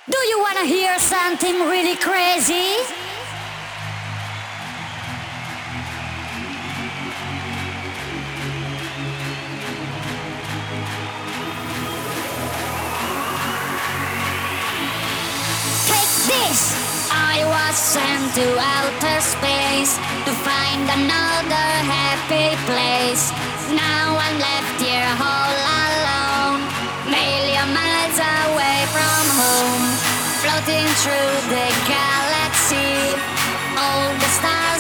Do you wanna hear something really crazy? Take this! I was sent to outer space to find another happy place. Now I'm left here all alone, million miles away from home, floating through the galaxy. All the stars